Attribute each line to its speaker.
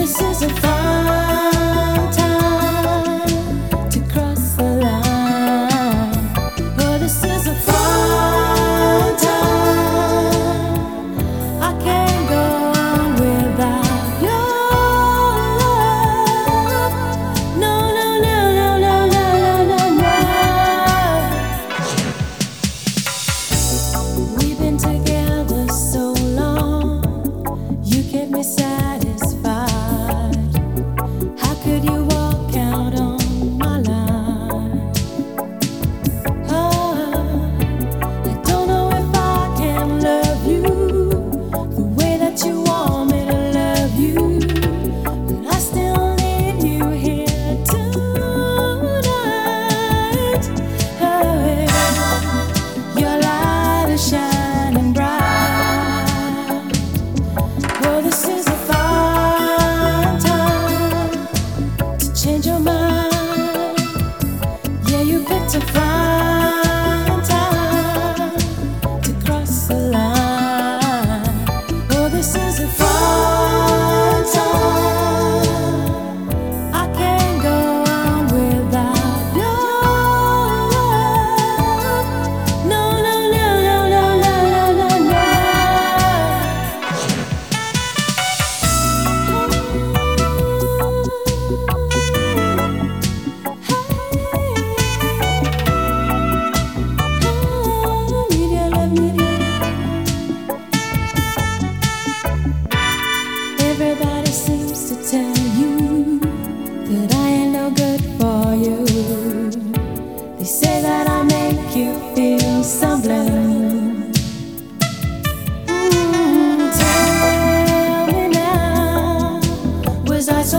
Speaker 1: this is a fine time to cross the line. Oh, this is a fine time. I can't go on without your love. No, no, no, no, no, no, no, no, no. We've been together so long. You kept me satisfied. How could you walk out on my line? Oh, I don't know if I can love you the way that you want me to love you, but I still need you here tonight. Oh, yeah. Your light is shining bright. Well, this is a fine time to change your mind. Yeah, you picked a fine time to cross the line. Oh, this is a fine time. I can't go on without your love. No, no, no, no, no, no, no, no, no. Everybody seems to tell you that I ain't no good for you. They say that I make you feel some blue. Tell me now, was I so